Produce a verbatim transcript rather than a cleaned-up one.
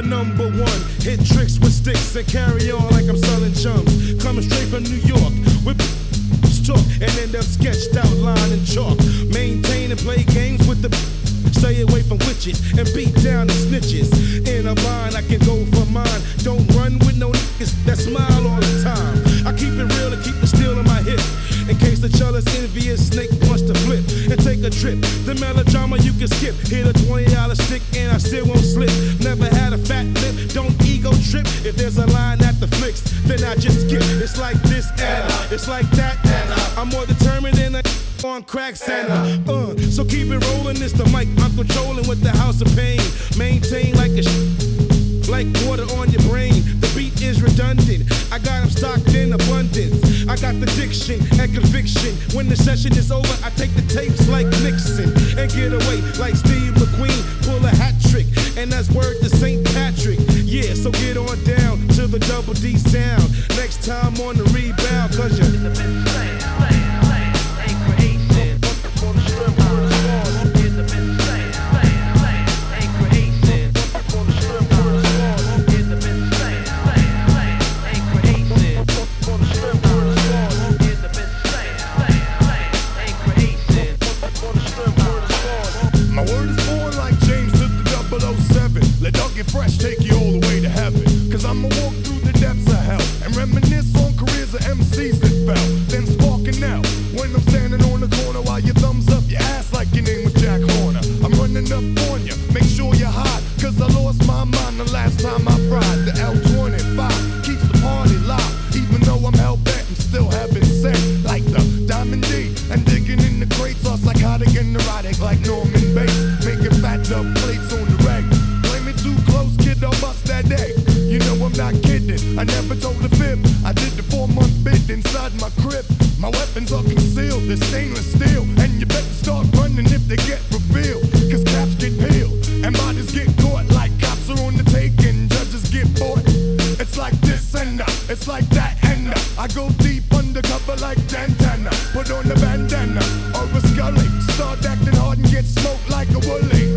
for number one. Hit tricks with sticks and carry on like I'm selling chums. Coming straight from New York with talk and end up sketched out line and chalk. Maintain and play games with the stay away from witches and beat down the snitches. In a line I can go for mine. Don't run with no niggas that smile all the time. I keep it real and keep the steel in my hip in case the jealous envious snake wants to flip and take a trip. The melodrama you can skip. Hit a twenty dollar stick and I still won't slip. Never had a fat lip, don't ego trip. If there's a line at the flicks, then I just skip. It's like this and uh, it's like that and uh, I'm more determined than a on crack Santa. Uh, so keep it rolling, it's the mic I'm controlling with the house of pain. Maintain like a sh- like water on your brain. The beat is redundant, I got them stocked in abundance. I got the diction and conviction. When the session is over, I take the tapes like Nixon and get away like Steve McQueen. Pull a hat trick, and that's word to Saint Patrick. Yeah, so get on down to the double D sound. Next time on the rebound, cause you're fresh, take you all the way to heaven. Cause I'ma walk through the depths of hell and reminisce on careers of M Cs that fell, then sparking out when I'm standing on the corner while you thumbs up your ass like your name was Jack Horner. I'm running up on you, make sure you're hot, cause I lost my mind the last time I fried. The L twenty-five keeps the party live, even though I'm hell bent and still having sex like the Diamond D and digging in the crates. All psychotic and neurotic like Norman Bates, making fat dub plates on the reg. Too close, kid, don't bust that day. You know I'm not kidding, I never told a fib. I did the four month bid inside my crib. My weapons are concealed, they're stainless steel. And you better start running if they get revealed. Cause caps get peeled, and bodies get caught. Like cops are on the take and judges get bought. It's like this and that, it's like that and that. I go deep undercover like Dantana. Put on the bandana or a scully. Start acting hard and get smoked like a woolly.